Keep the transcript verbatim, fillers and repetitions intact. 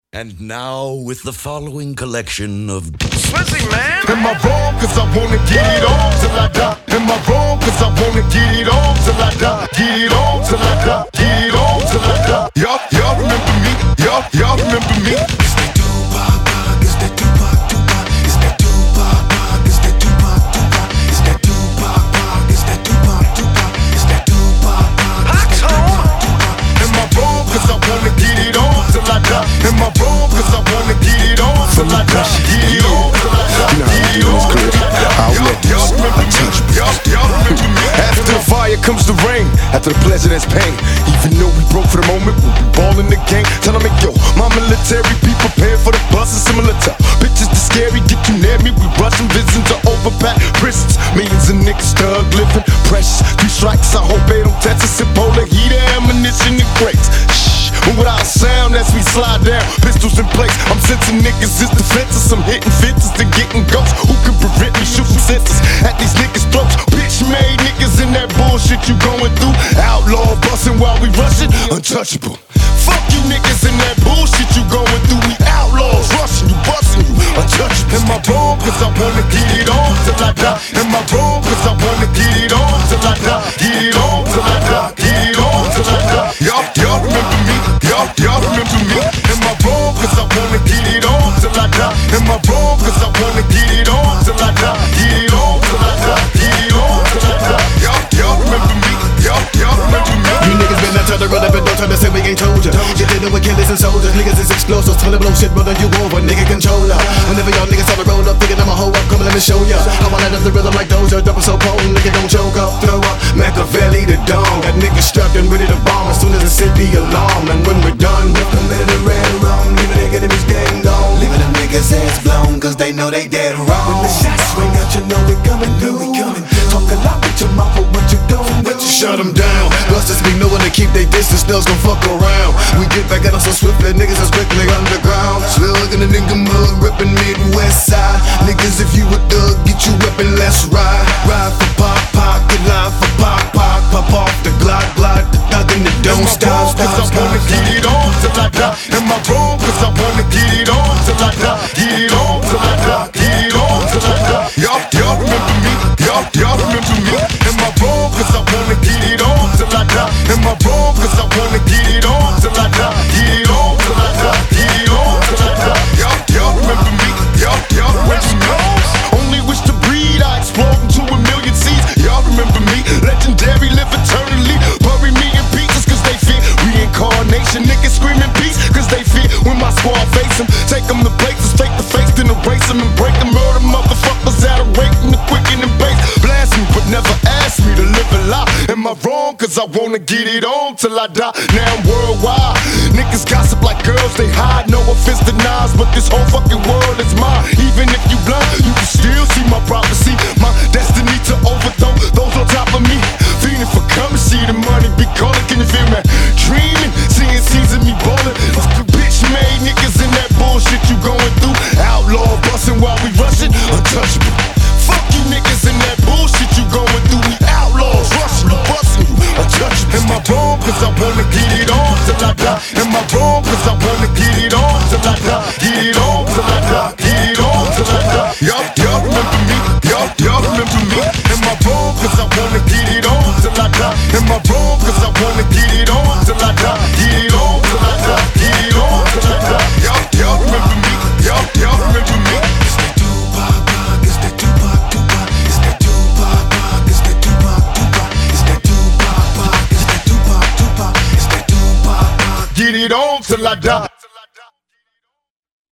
And now, with the following collection of Swizzy, man! Am I wrong? Cause I wanna get it on till I die. Am I wrong? Cause I wanna get it on till I die. Get it on till I die. Get it on till I die. Y'all, y'all remember me? Y'all, y'all remember me? It's that Tupac, Pac, it's that Tupac, Tupac. It's that Tupac, Pac, it's that Tupac, Tupac. It's that Tupac, Pac, it's that Tupac, Tupac. It's that Tupac, Pac, it's that Tupac, Tupac. Am I wrong? Cause I wanna get it on till I die. Am I wrong? Cause I wanna get it on till I die. Get it on till I die. Get it on till I die. Y'all remember me? Y'all, y'all remember me? After the fire comes the rain. After the pleasure there's pain. Even though we broke for the moment, we'll be ballin' the game. Tell them, yo, my military be prepared for the bus. It's similar to bitches that's scary. Get you near me, we rushing visions to overpack prisons. Millions of niggas thug living precious. Three strikes, I hope they don't test us. Ebola, heater, ammunition, and crates. Shh, move without sound as we slide down. Pistols in place, I'm sensing niggas is defenses. I'm hitting fences and getting ghosts. Who can prevent me shooting senses at these niggas' throats? Bitch made niggas in that bullshit you going through. Outlaw busting while we rushing, untouchable. Fuck you niggas in that bullshit you going through. We outlaws rushing you, busting you, untouchable. Am I wrong? Cause I wanna get it on till I die. Am I wrong? Cause I wanna get it on till I die. Get it on till I die. Get it on till I die. Y'all, y'all remember me? Y'all, y'all remember me? Am I wrong? Cause I wanna get it on till I die. Am I wrong? Cause I wanna get it on till I die. Get it on till I die. Get it on till I die. Y'all, y'all remember me? Y'all, y'all remember me? You niggas been out to the road up and don't try to say we ain't told ya. You dealing with killers and soldiers, niggas is explosives. Tell them blow shit, brother, you over, nigga controller. Whenever y'all niggas have a roll up, thinking I'm a hoe up, come let me show ya. I wanna light up the rhythm like Doja, dropping so potent, nigga don't choke up, throw up. Machiavelli the dawn, got niggas strapped and ready to bomb as soon as it set the alarm. And when we're done, we'll commit a red wrong, leaving nigga enemies dead and gone. Leaving them niggas heads blown, cause they know they dead wrong. When the shots swing out, you know we coming through. We coming through. Talk a lot with your mouth, but what you don't do. Shut them down, busters be knowing to keep they distance, thugs gon' fuck around. We get back at them so swiftly, niggas is quickly underground. Still looking at nigga mud, rippin' Midwest side. Niggas, if you a thug, get you weapon, let's ride. Ride for pop, pop, get line for pop, pop. Pop off the glide, glide, the thug and the don't stop, stop, Cause I wanna get it on till I die. Am I wrong? Cause I wanna get it on till I die. Get it on till I die. Get it on till I die. Y'all, y'all remember me? Y'all, y'all remember me? Am I wrong? Cause I wanna get it on till I die. Am I wrong? Cause I wanna get it on till I die. Get it on till I die. Get it on till I die. Y'all, y'all remember me? Y'all, y'all remember me? Only wish to breed, I explode into a million seeds. Y'all remember me? Legendary, live eternally. Bury me in pieces cause they fear reincarnation. Niggas screaming peace cause they fear when my squad face them. Take them to places, take the face, then erase them and break them. Murder motherfuckers out of rating the quick and the base. Blast me but never ask me to live a lie. Am I wrong? Cause I wanna get it on till I die. Now I'm worldwide. Niggas gossip like girls, they hide. No offense to Nas, but this whole fucking world is mine. Even if you blind, you can still see my prophecy. My destiny to overthrow those on top of me. Feeling for currency, the money be calling. Can you feel me? Dreaming, seeing scenes of me ballin'. Bitch made niggas in that bullshit you going through. Outlaw bustin' while we rushin', untouchable. Fuck you niggas in that bullshit you going through. We outlaws rushin' you, bustin' you, untouchable. Am I wrong? Cause I wanna get it on till I die. Am I wrong? Cause I wanna get it on till I die. Get it on till I die. Get it on till I die. Y'all, y'all remember me? Y'all, y'all remember me? Am I wrong? Cause I wanna get it on till I die. Am I wrong? Cause I wanna get it on till I die. Get it on till I die. Get it on till I die. Y'all, y'all remember me? Y'all, y'all remember me? It's that Tupac, Pac, it's that Tupac, Tupac. It's that Tupac, Pac, it's that Tupac, Tupac. It's that Tupac, Pac, it's that Tupac, Tupac. It's that Tupac, Pac. Get it on till I die.